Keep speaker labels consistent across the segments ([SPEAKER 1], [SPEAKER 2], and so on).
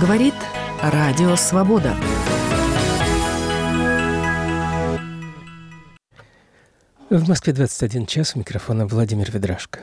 [SPEAKER 1] Говорит Радио Свобода.
[SPEAKER 2] В Москве 21 час. У микрофона Владимир Ведрашко.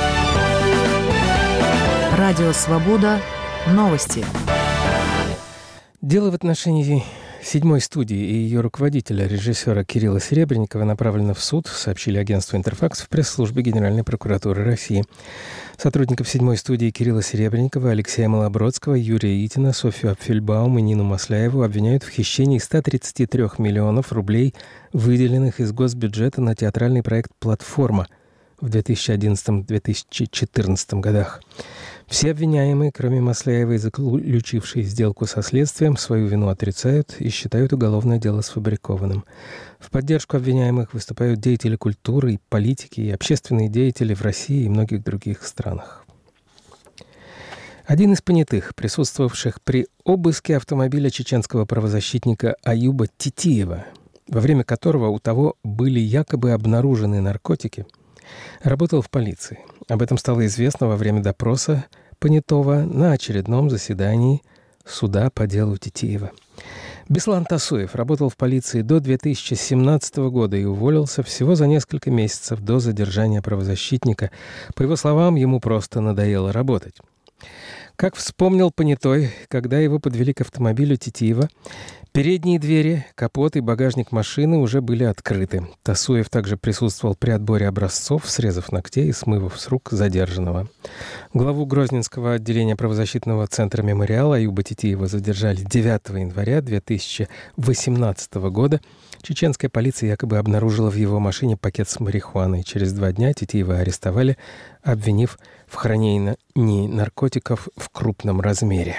[SPEAKER 1] Радио Свобода. Новости.
[SPEAKER 2] Дело в отношении седьмой студии и ее руководителя, режиссера Кирилла Серебренникова, направлено в суд, сообщили агентству «Интерфакс» в пресс-службе Генеральной прокуратуры России. Сотрудников седьмой студии Кирилла Серебренникова, Алексея Малобродского, Юрия Итина, Софью Апфельбаум и Нину Масляеву обвиняют в хищении 133 миллионов рублей, выделенных из госбюджета на театральный проект «Платформа» в 2011-2014 годах. Все обвиняемые, кроме Масляевой, заключившие сделку со следствием, свою вину отрицают и считают уголовное дело сфабрикованным. В поддержку обвиняемых выступают деятели культуры, политики и общественные деятели в России и многих других странах. Один из понятых, присутствовавших при обыске автомобиля чеченского правозащитника Аюба Титиева, во время которого у того были якобы обнаружены наркотики, работал в полиции. Об этом стало известно во время допроса понятого на очередном заседании суда по делу Титиева. Беслан Тасуев работал в полиции до 2017 года и уволился всего за несколько месяцев до задержания правозащитника. По его словам, ему просто надоело работать. Как вспомнил понятой, когда его подвели к автомобилю Титиева, передние двери, капот и багажник машины уже были открыты. Тасуев также присутствовал при отборе образцов, срезов ногтей и смывов с рук задержанного. Главу Грозненского отделения правозащитного центра «Мемориал» Аюба Титиева задержали 9 января 2018 года. Чеченская полиция якобы обнаружила в его машине пакет с марихуаной. Через 2 дня Титиева арестовали, обвинив в хранении наркотиков в крупном размере.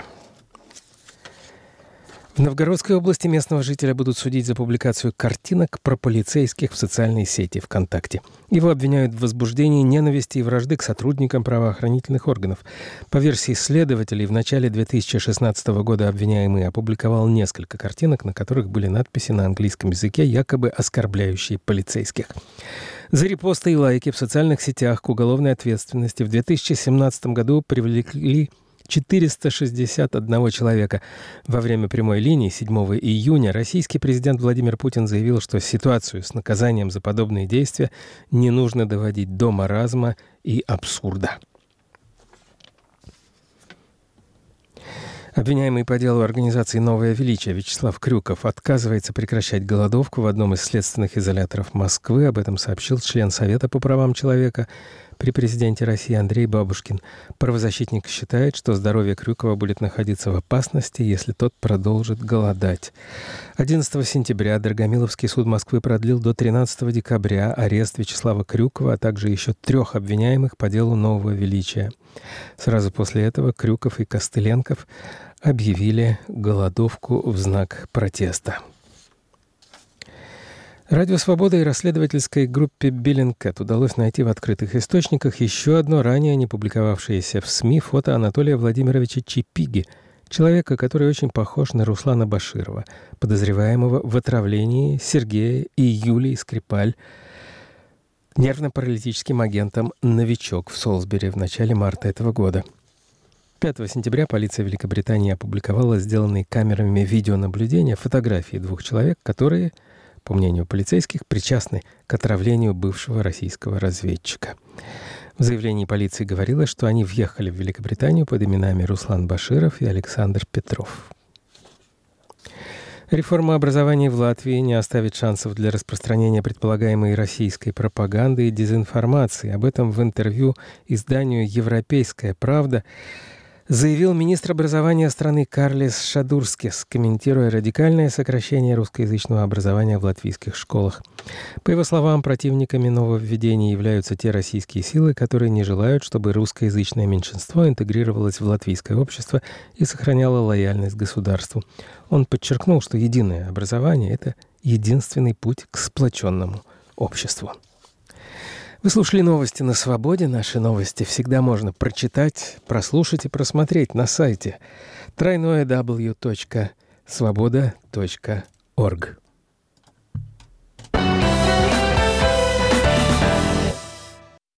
[SPEAKER 2] В Новгородской области местного жителя будут судить за публикацию картинок про полицейских в социальной сети ВКонтакте. Его обвиняют в возбуждении ненависти и вражды к сотрудникам правоохранительных органов. По версии следователей, в начале 2016 года обвиняемый опубликовал несколько картинок, на которых были надписи на английском языке, якобы оскорбляющие полицейских. За репосты и лайки в социальных сетях к уголовной ответственности в 2017 году привлекли 461 человека. Во время прямой линии 7 июня российский президент Владимир Путин заявил, что ситуацию с наказанием за подобные действия не нужно доводить до маразма и абсурда. Обвиняемый по делу организации «Новое величие» Вячеслав Крюков отказывается прекращать голодовку в одном из следственных изоляторов Москвы. Об этом сообщил член Совета по правам человека при президенте России Андрей Бабушкин. Правозащитник считает, что здоровье Крюкова будет находиться в опасности, если тот продолжит голодать. 11 сентября Драгомиловский суд Москвы продлил до 13 декабря арест Вячеслава Крюкова, а также еще 3 обвиняемых по делу «Нового величия». Сразу после этого Крюков и Костыленков объявили голодовку в знак протеста. Радио «Свобода» и расследовательской группе «Bellingcat» удалось найти в открытых источниках еще одно ранее не публиковавшееся в СМИ фото Анатолия Владимировича Чипиги, человека, который очень похож на Руслана Баширова, подозреваемого в отравлении Сергея и Юлии Скрипаль нервно-паралитическим агентом «Новичок» в Солсбери в начале марта этого года. 5 сентября полиция Великобритании опубликовала сделанные камерами видеонаблюдения фотографии 2 человек, которые, по мнению полицейских, причастны к отравлению бывшего российского разведчика. В заявлении полиции говорилось, что они въехали в Великобританию под именами Руслан Баширов и Александр Петров. Реформа образования в Латвии не оставит шансов для распространения предполагаемой российской пропаганды и дезинформации. Об этом в интервью изданию «Европейская правда» заявил министр образования страны Карлис Шадурскис, комментируя радикальное сокращение русскоязычного образования в латвийских школах. По его словам, противниками нововведений являются те российские силы, которые не желают, чтобы русскоязычное меньшинство интегрировалось в латвийское общество и сохраняло лояльность государству. Он подчеркнул, что единое образование – это единственный путь к сплоченному обществу. Вы слушали новости на Свободе. Наши новости всегда можно прочитать, прослушать и просмотреть на сайте www.svoboda.org.